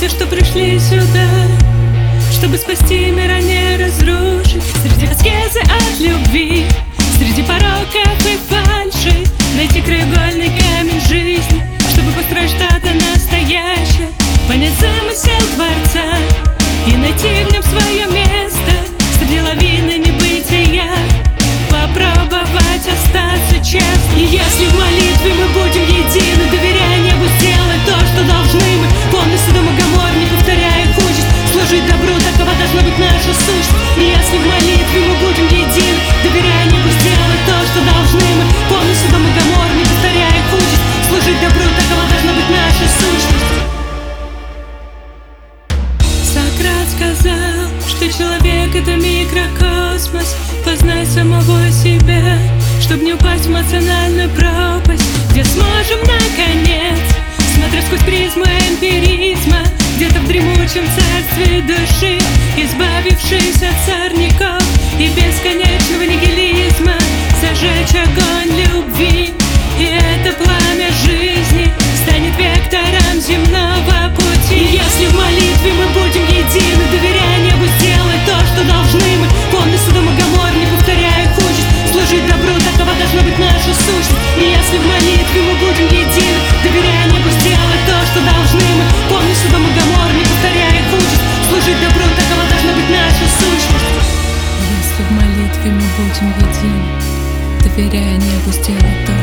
те, что пришли сюда, чтобы спасти мир, а не разрушить. Среди аскезы от любви, среди пороков и фальши, найти краеугольный камень жизни, чтобы построить что-то настоящее, понять замысел Творца и найти в нем свое место среди лавины небытия, попробовать остаться честным. И если в молитве мы будем едины, доверяя небу, сделать то, что должны мы, помня Содом и Гоморру, не повторяя их участь, служить добру, такова должна быть наша сущность. И если в молитве мы будем едины, доверяя небу, сделать то, что должны мы, помня Содом и Гоморру, не повторяя их участь, служить добру, такова должна быть наша сущность. Сократ сказал, что человек — это микрокосмос. Познай самого себя, чтоб не упасть в эмоциональную пропасть, где сможем наконец, смотря сквозь призму эмпиризма, где-то в дремучем царстве души, избавившись от сорняков и бесконечного нигилизма, зажечь огонь любви. И это пламя жизни станет вектором земного пути. И если в молитве мы будем едины, доверяя небу, сделать то, что должны мы, помня Содом и Гоморру, не повторяя их участь, служить добру, такова должна быть наша сущность. И если в молитве мы будем едины, доверяя небу, сделать то, что должны мы, помня Содом и Гоморру, не повторяя их участь, служить добру, такова должна быть наша сущность. Если в молитве мы будем едины, доверяя небу, сделать то,